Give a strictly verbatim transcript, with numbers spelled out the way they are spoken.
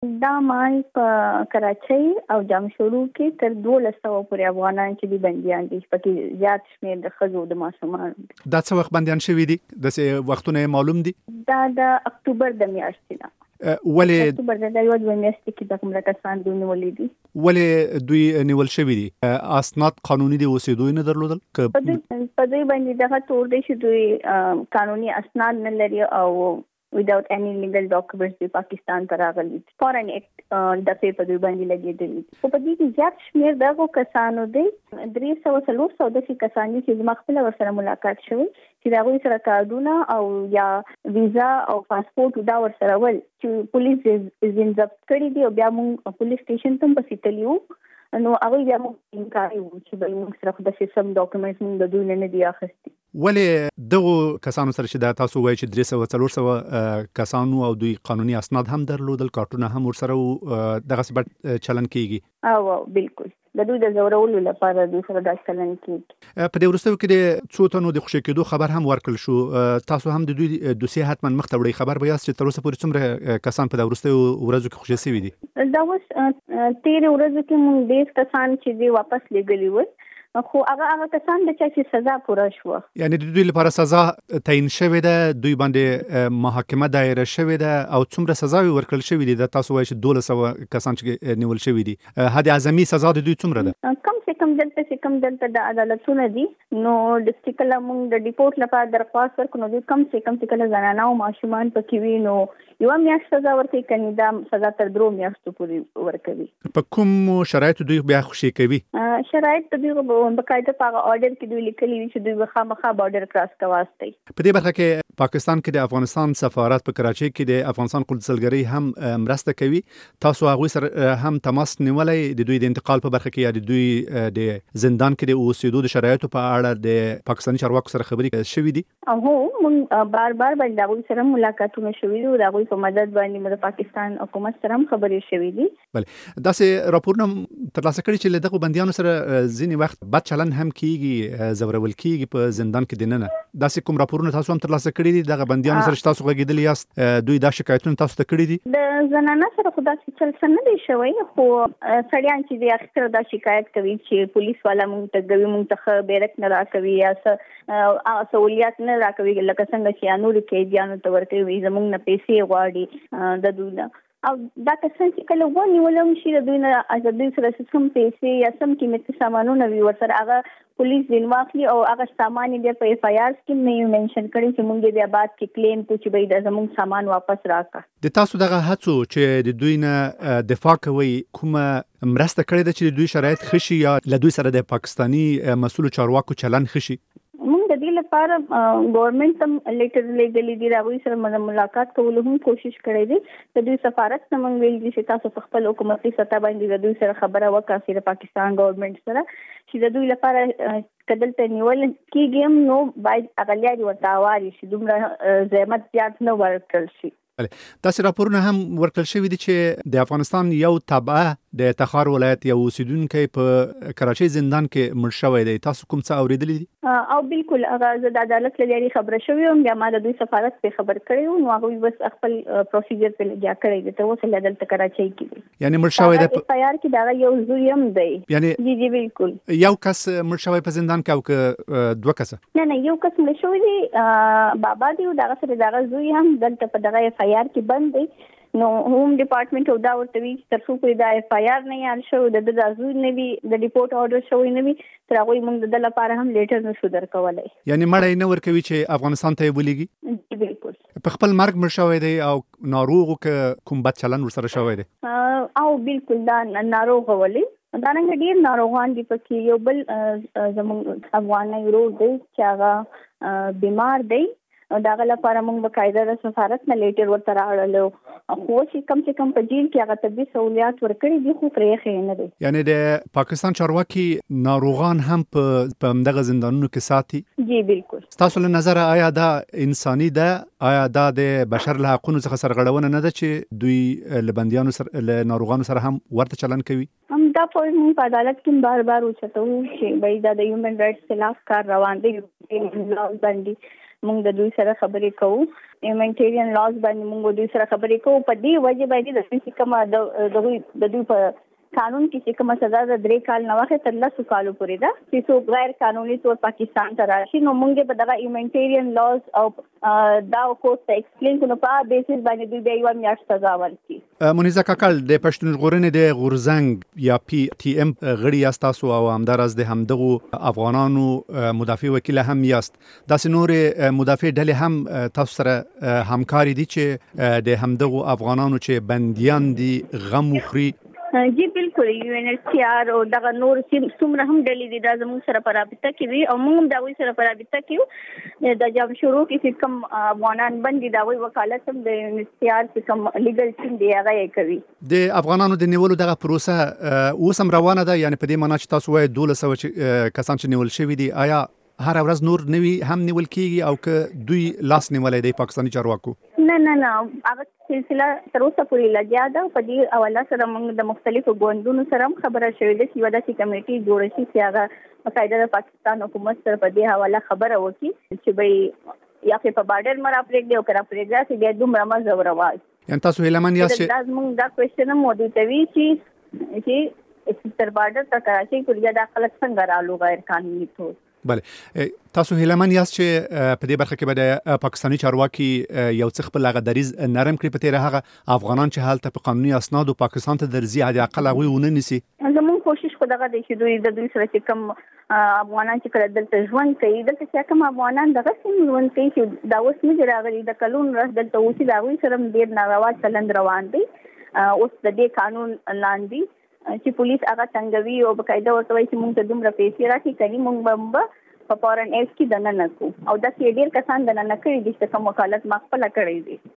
دا مال په کراچۍ او جامشورو کې تر دولس سوه پورې افغانان چې دي بندیان دي، پکې زیات شمېر د ښځو د ماشومانو دي. دا څه وخت بندیان شوي دي؟ داسې وختونه معلوم دي؟ دا د اکتوبر د میاشتې نه. ولې اکتوبر د یو دوه میاشتې کې د کومه کسان دوی نیولې دي. ولې دوی نیول شوي دي؟ اسناد قانوني دي اوسېدو نه درلودل؟ په دوی باندې دغه تور دی چې دوی قانوني اسناد نه لري او without any legal documents د پاکستان ته راغلي. فورن اکټ د په په دوی باندې لګېدلی. خو په دې کې زیات شمېر دغو کسانو دی درې سوه څلور سوه داسې کسان دي چې زما خپله ورسره ملاقات شوی چې د هغوی سره کارډونه او یا ویزا او پاسپورټ دا ورسره ول چې پولیس ځین ضبط کړي دي او بیا موږ پولیس سټیشن ته هم پسې تللي وو. نو هغوی بیا موږ انکار وو چې به موږ سره خو داسې سم ډاکومنټس موږ د دوی نه دي اخیستي. ولې دغو کسانو سره چې دا تاسو وایي چې درې سوه څلور سوه کسانو او دوی قانوني اسناد هم درلودل، کارټونه هم ورسره دغسې بد چلن کیږي؟ او بالکل د دوی د ځورولو لپاره دوی سره دا چلن کیږي. په دې وروستیو کې د څو تنو د خوشي کېدو خبر هم ورکړل شو. تاسو هم د دوی دوسیه حتما مخ ته وړئ. خبر به یاست چې تر اوسه پورې څومره کسان په دې وروستیو ورځو کې خوشي شوي دي؟ دا اوس تېرې ورځو کې موږ ډېر کسان چې دي واپس لېږلي ول، خو هغه هغه کسان د چا چې سزا پوره شوه، یعنی د دوی لپاره سزا تعیین شوې ده، دوی باندې محاکمه دایره شوې ده او څومره سزاوې ورکړل شوې دي؟ دا تاسو وایي چې دولس سوه کسان چې نیول شوي دي، حد اعظمي سزا د دوی څومره ده؟ کم سے کم دلته چې کم دلته د عدالتونه دي نو د کله موږ د ډیپورټ لپاره درخواست ورکړو نو دوی کم سے کم چې کله زنانه او ماشومان پکې وي نو یوه میاشت سزا ورکوي، کنې دا سزا تر درو میاشتو پورې ورکوي. په کوم شرایطو دوی بیا خوشي کوي؟ شرایط د دوی بقاعده په هغه آرډر کې دوی لیکلي وي چې دوی به خامخا بارډر کراس کواستی. په دې برخه کې پاکستان کې د افغانستان سفارت په کراچۍ کې د افغانستان قونسلګرۍ هم مرسته کوي. تاسو هغوی سره هم تماس نیولی د دوی د انتقال په برخه کې یا د دوی د زندان کې د اوسېدو د شرایطو په اړه د پاکستاني چارواکو سره خبرې شوي دي؟ هو موږ بار بار باندې هغوی سره ملاقاتونه شوي دي او د هغوی په مدد باندې موږ د پاکستان حکومت سره هم خبرې شوي دي. بله داسې راپورونه ترلاسه کړي چې له دغو بندیانو سره ځینې وخت بد چلن هم کیږي، زورول کیږي په زندان کې دننه. داسې کوم راپورونه تاسو هم ترلاسه کړي دي دغه بندیانو سره چې تاسو غږېدلي یاست؟ دوی دا شکایتونه تاسو ته کړي دي؟ د زنانه سره خو داسې چل څه نه دی شوی، خو سړیان چې دي اکثر دا شکایت کوي چې پولیس والا موږ ته کوي موږ ته ښه بیرک نه راکوي یا څه سہولیات نه راکوي، لکه څنګه چې نورو قیدیانو ته ورکوي، زموږ نه پیسې غواړي د دوی نه. او دا کسان چې کله ونیولم شي د دوی نه د دوی سره سم پیسې یا سم قیمتي سامانونه وي ورسره هغه پولیس ځین واخلي او هغه سامان بیا په اف آی آر کې نه یو منشن کړي چې موږ بیا بعد کې کلیم کوو چې به د زموږ سامان واپس راکړه. د تاسو دغه هڅو چې د دوی نه دفاع کوي کومه مرسته کړې ده چې د دوی شرایط ښه شي یا له دوی سره د پاکستاني مسؤلو چارواکو چلن ښه شي؟ موږ د دې لپاره ګورنمنت هم لیټر لیږلی دي، هغوی سره ملاقات کولو هم کوشش کړی دی. د دوی سفارت ته موږ ویلي دي چې تاسو په خپل حکومتي سطح باندې د دوی سره خبره وکړئ د پاکستان ګورنمنت سره چې د دوی لپاره که دلته نیول کېږي هم نو باید اقلیت ورته هواري شي، دومره زحمت زیات نه ورکړل شي. داسې راپورونه هم ورکړل شوي دي چې د افغانستان یو تبعه د تخار ولایت یو اوسیدونکی په کراچۍ زندان کې مړ شوی دی. تاسو کوم څه اورېدلی دي؟ او بالکل هغه زه د عدالت له لارې خبره شوې وم، بیا ما د دوی سفارت پرې خبر کړی و، نو هغوی بس خپل پروسیجر پرې لګیا کړی دی. تر اوسه لا دلته کراچۍ کې دی. یعنې مړ شوی دی په اف آی آر کې د هغه یو زوی هم دی. یعنې جی جی بالکل یو کس مړ شوی په زندان کې او که دوه کسه؟ نه نه یو کس مړ شوی دی، بابا دی او دغه سره دغه زوی هم دلته په دغه اف آی آر کې بند دی. نو هوم ډپارټمنټ او دا ورته وی تر څو پورې دا اف آی آر نه یاد شو د د ازوی نه وی د ریپورت اورډر شوی نه وی تر هغه موږ د لپاره هم لیټر نشو درکولای. یعنی مړی نه ورکوي چې افغانستان ته ولېږي؟ بالکل په خپل مرګ مړ شوی دی او ناروغ که کوم بد چلن ورسره شوی دی؟ او بالکل دا ناروغ ولی دانګ ډیر ناروغان دي پکې. یو بل زموږ افغاني ورور دی چې هغه بیمار دی، داغه لپاره موږ بقاعده د سفارت نه لیټر ورته راوړلو، خو چې کم سے کم په جیل کې هغه طبي سہولیات ورکړي دي خو پرې خې نه دي. یعنی د پاکستان چارواکي ناروغان هم په همدغه زندانونو کې ساتي؟ جی بالکل. تاسو له نظر آیا دا انساني ده؟ آیا دا د بشر له حقونو څخه سرغړونه نه ده چې دوی له بندیانو سره له ناروغانو سره هم ورته چلن کوي؟ هم دا پوینټ په عدالت کې بار بار اوچتو چې بای دا د هیومن رائټس خلاف کار روان دی باندې موږ د دوی سره خبرې کوو هیومانیټیرین لاز باندې موږ دوی سره خبرې کوو په دې وجه باندې د دوی کومه د دوی په قانون کې چې کومه سزا د درې کال نه واخې تر لسو کالو پورې ده چې څوک غیر قانوني تور پاکستان ته راشي نو موږ په دغه هیومانیټیرین لاز او دا کورس ته ایکسپلین کوو په بیسس باندې دوی به یو میاشت سزا ورکړي. منیزه کاکل د پښتون ژغورنې د غورزنګ یا پی ټی ام غړي یاست تاسو او همدارس د همدغه افغانانو مدافع وکیل هم یاست. داسې نور مدافع ډلې هم تاسو سره همکاري دي چې د همدغه افغانانو چې بنديان دي غم وخوري؟ جی بالکل یو ان ایچ سی آر او دغه نور څومره هم ډلې دي دا زموږ سره په رابطه کې وي او موږ دا وی سره په رابطه کې د جام شروع کې کوم افغانان باندې دا وی وکالت هم د یو ان ایچ سی آر چې کوم لیګل ټیم دی هغه کوي. د افغانانو د نیولو دغه پروسه اوس هم روانه ده، یعنی په دې معنی چې تاسو وایي دولس سوه کسان چې نیول شوي دي، آیا هر ورځ نور نوي هم نیول کیږي او که دوی لاس نیولای دی پاکستاني چارواکو؟ نه نه نه هغه سلسله تر اوسه پورې لګیا ده. په دې حواله سره موږ د مختلفو ګوندونو سره هم خبره شوې ده چې یوه داسې کمیټي جوړه شي چې هغه باقاعده د پاکستان حکومت سره په دې حواله خبره وکړي چې به یا په بارډر مرا پرېږدي او که را پرېږدي چې بیا دومره مه زوروال. یعنې تاسو هیلهمن یاست چې دا زموږ دا کوېشن هم موجود وي چې چې تر بارډر تر کراچۍ پورې دا خلک څنګه رالو غیر قانوني طور. بله تاسو هیلهمن یاست چې په دې برخه کې به د پاکستاني چارواکي یو څه خپل هغه دریځ نرم کړي په تېره هغه افغانان چې هلته په قانوني اسنادو پاکستان ته درځي حد اقل هغوی ونه نیسي؟ زموږ کوشش خو دغه دی چې دوی د دوی سره چې کوم افغانان چې کله دلته ژوند کوي دلته چې کوم افغانان دغسې ژوند کوي چې دا اوس نه دي راغلي د کلونو راهیسې دلته اوسي د هغوی سره ډېر ناروا چلند روان دی. اوس د دې قانون لاندې چې پولیس هغه څنګه وي او باقاعده ورته وایي چې موږ ته دومره پیسې راکړي کني موږ به په فورن ایف کې دننه کو او داسې ډېر کسان دننه کړي دي چې کوم وکالت ما خپله کړی دی.